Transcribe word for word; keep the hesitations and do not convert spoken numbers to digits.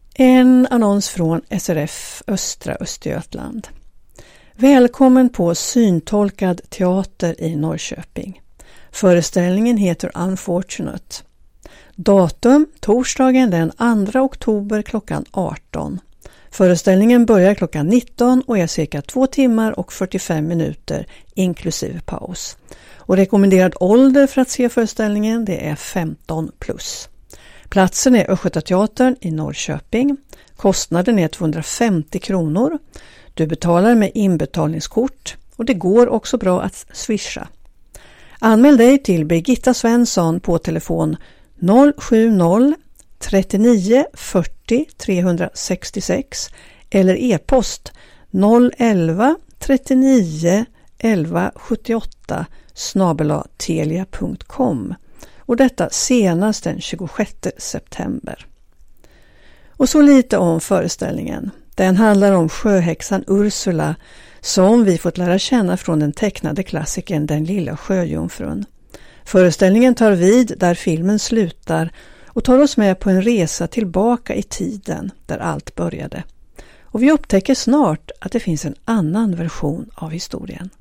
En annons från S R F Östra Östergötland. Välkommen på syntolkad teater i Norrköping. Föreställningen heter Unfortunate. Datum torsdagen den andra oktober klockan arton. Föreställningen börjar klockan nitton och är cirka två timmar och fyrtiofem minuter inklusive paus. Och rekommenderad ålder för att se föreställningen det är femton plus. Platsen är Östgötateatern i Norrköping. Kostnaden är tvåhundrafemtio kronor. Du betalar med inbetalningskort och det går också bra att swisha. Anmäl dig till Birgitta Svensson på telefon noll sju noll trettionio fyrtio trehundrasextiosex eller e-post noll elva trettionio elva sjuttioåtta snabel-a telia punkt com och detta senast den tjugosjätte september. Och så lite om föreställningen. Den handlar om sjöhäxan Ursula som vi fått lära känna från den tecknade klassikern Den lilla sjöjungfrun. Föreställningen tar vid där filmen slutar och tar oss med på en resa tillbaka i tiden där allt började. Och vi upptäcker snart att det finns en annan version av historien.